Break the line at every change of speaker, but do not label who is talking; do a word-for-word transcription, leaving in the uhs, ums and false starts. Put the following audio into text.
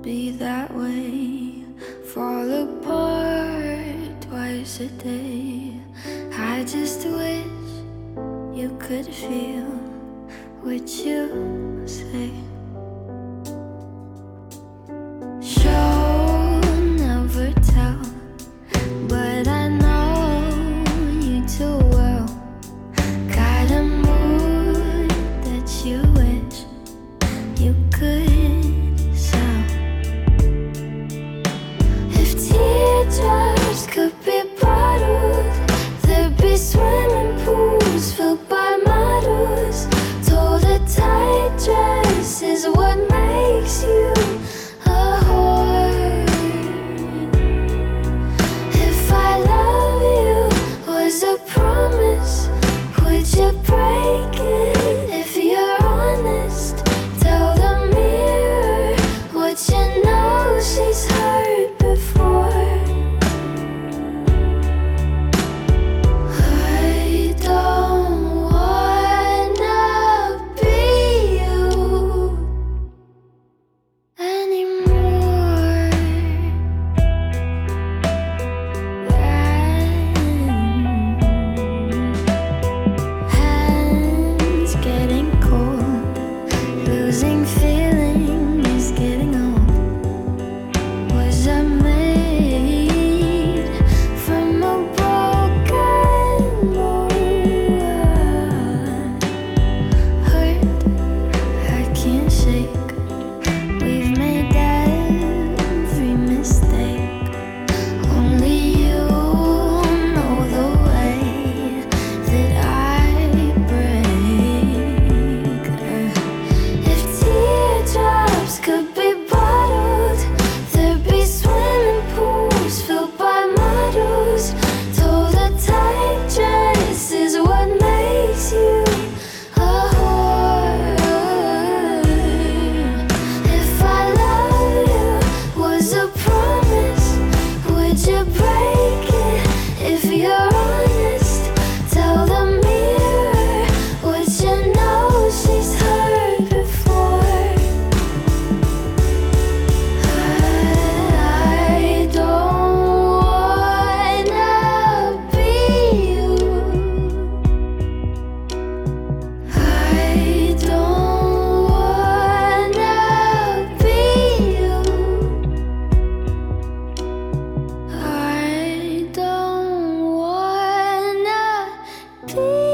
be that way. Fall apart twice a day. I just wish you could feel what you say. Show, never tell, but I know you too well. Got a mood that you wish you could sell. If teardrops could be bottled, there'd be swimming pools filled by models. Told a tight dress is what makes you a whore. If I love you was a promise, would you break it? If you're honest, tell the mirror what you know she's heard before. I don't wanna be you anymore. Hands getting cold, losing feeling is getting old. Was I made from a broken mold? Hurt, I can't shake. We've made every mistake. Only you know the way that I break. If teardrops could be bottled, there'd be swimming pools filled by models. Told a tight dress is what makes you a whore. If I love you was a promise, would you break it? If you're honest, tell the mirror what you know she's heard before. I don't wanna be you. I don't wanna be you. I don't wanna be